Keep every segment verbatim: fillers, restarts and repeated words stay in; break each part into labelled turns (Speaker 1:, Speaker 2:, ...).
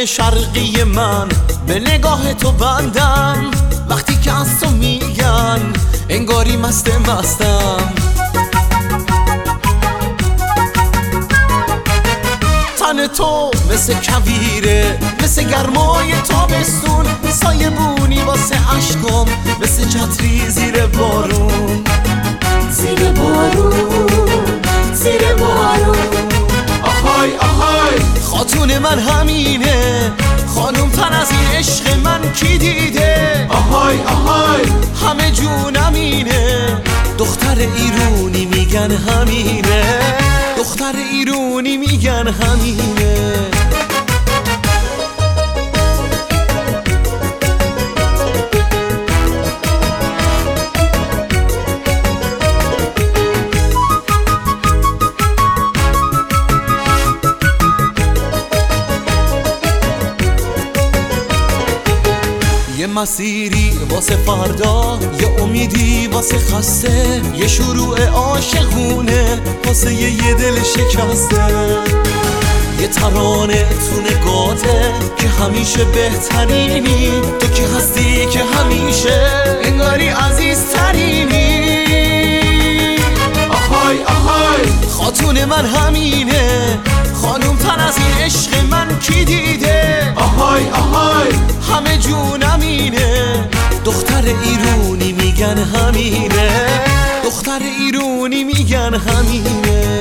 Speaker 1: خاتون شرقی من به نگاه تو بندم، وقتی که از تو میگن انگاری مست مستم. تن تو مثل کویره، مثل گرمای تابستون، سایه بونی واسه عشقم، مثل چتری زیر بارون.
Speaker 2: زیر بارون، زیر بارون.
Speaker 1: آهای آهای خاتون من همینه، خانوم تن از این عشق من کی دیده؟ آهای آهای همه جونم اینه، دختر ایرونی میگن همینه، دختر ایرونی میگن همینه. یه مسیری واسه فردا، یه امیدی واسه خسته، یه شروع عاشقونه واسه یه دل شکسته. یه ترانه تو نگاته که همیشه بهترینی، تو که هستی که همیشه انگاری عزیزترینی. آهای آهای خاتون من همینه، خانوم تن از این عشق من کی دیده؟ آهای آهای همه جونم اینه، دختر ایرونی میگن همینه، دختر ایرونی میگن همینه.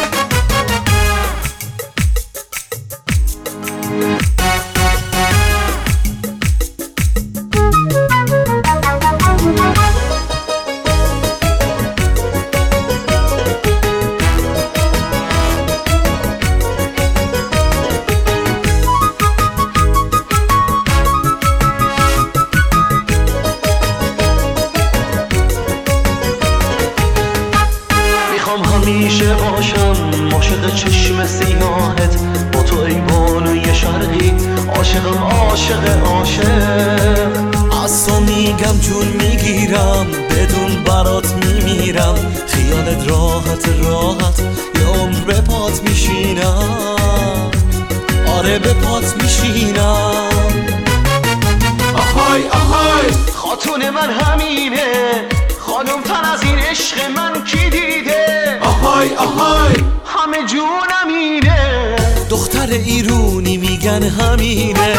Speaker 1: همیشه باشم عاشق چشم سیاهت، با تو ای بانوی شرقی، عاشقم عاشق عاشق. از تو میگم جون میگیرم، بدون برات میمیرم، خیالت راحت راحت یه عمر به پات میشینم، آره به پات میشینم. آهای آهای خاتون من همینه، خانوم تن از این عشق من کی دیده؟ آهای آهای همه جونم اینه، دختر ایرونی میگن همینه.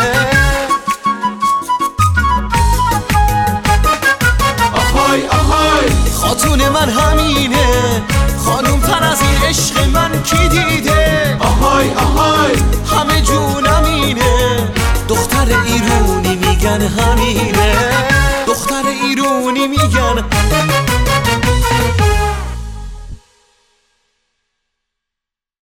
Speaker 1: آهای آهای خاتون من همینه، خانوم تن از این عشق من کی دیده؟ آهای آهای همه جونم اینه، دختر ایرونی میگن همینه، دختر ایرونی میگن